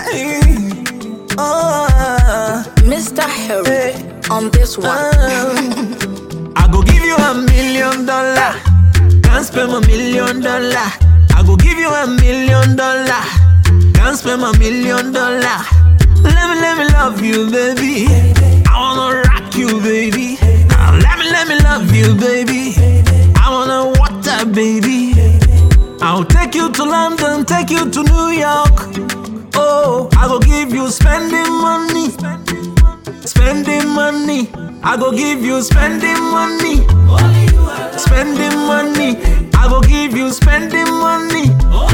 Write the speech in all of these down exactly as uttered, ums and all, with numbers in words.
Oh, Mister Harry hey. On this one. uh, I go give you a million dollar. Can't spend my million dollar. I go give you a million dollar. Can't spend my million dollar. Let me, let me love you, baby. I wanna rock you, baby. Now let me, let me love you, baby. I wanna water, baby. I'll take you to London, take you to New York. Oh, I go give you spending money. Spending money. I go give you spending money. Spending money. I go give you spending money.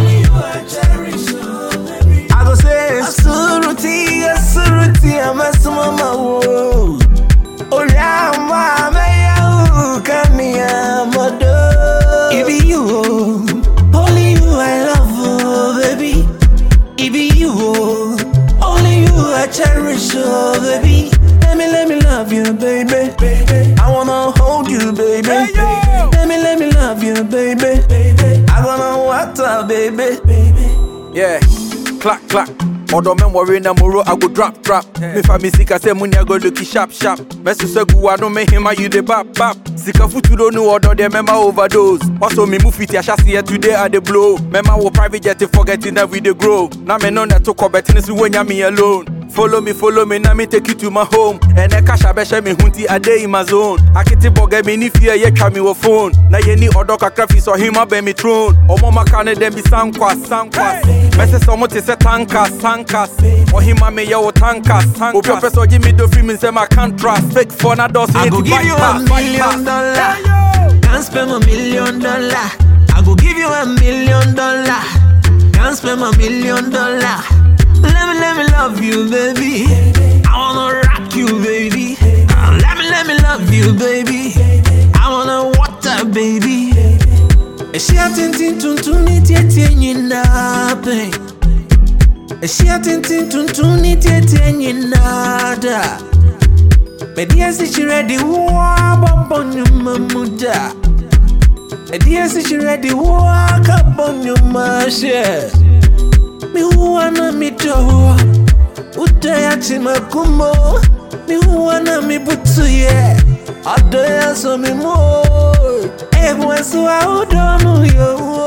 I go say Suruti, Suruti, I'm a mama. Oh, yeah, mama, you come here, mother. It be you, only you I love, oh, baby. It be you, only you I cherish, oh, baby. Let me, let me love you, baby. baby. I wanna hold you, baby. Hey, let me, let me love you, baby. baby. I wanna water, baby. baby. Yeah, clack, clack. Odo men worry na moro, I go drop, drop. Yeah. Me fa me sika say money I go looky sharp, sharp. Mesu se gu I don't make him you the bap, bap. Sika futu don't know odo de mema overdose. Also me move it ya shasi ya today I the blow. Mema wo private jet forgetting that we the grow. Na me no net to cobetin so when ya me alone. Follow me, follow me, now me take you to my home. And I cash a beshe me hunti a day in my zone. I kiti boge me ni fear ye try me wo phone. Na ye ni odo kakrafi so him a be me throne. Omo makane dem bi sankwas, sankwas. Mese somo te se tankas, tankas. Or him a me ye wo tankas, tankas. O purpose o give me do free me say my contrast. Fake for na dos I go give you a million dollar. Can't spend a million dollar. I go give you a million dollar. Can't spend a million dollar. Let me, let me love you, baby. I wanna rock you, baby. Uh, let me, let me love you, baby. I wanna water, baby. She a tintin tuntuni tietie na pain. She a tintin tuntuni tietie na da. Me dia si she ready wa bambon you mamuda. Me dia si she ready wa kabon you mashe. Mi huana mi do, udaya chimakumo. Mi huana mi butuye, adaya so mi mo. Ebwensu a udonu yo,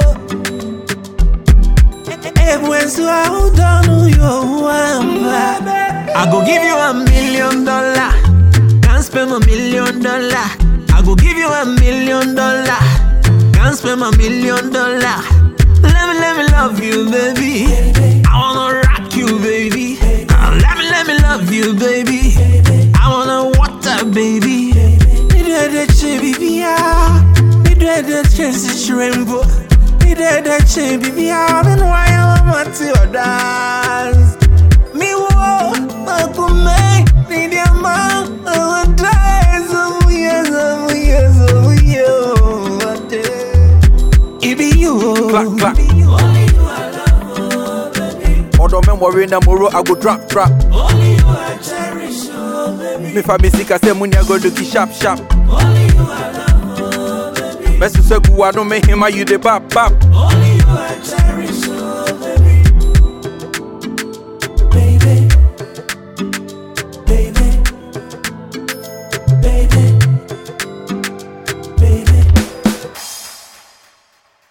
ebwensu a udonu yo. I go give you a million dollar, can't spend a million dollar. I go give you a million dollar, can't spend a million dollar. Let me, let me love you, baby. I wanna rock you, baby. Uh, let me, let me love you, baby. I wanna water, baby. Me do that shit, baby. Me do that shit, rainbow. Me do that shit, baby. I've been wild, I'm at your dance. Me won't, I could make me the amount of days of years, of years, of years. It be you. Clack, clack. Odo men worry na moro, I go drop, drop. Only you I cherish, oh, baby. Me fa me sika say money I go looky sharp, sharp. Only you I love, oh, baby. Mesu se gu I don't make him you the bap, bap. Only you I cherish,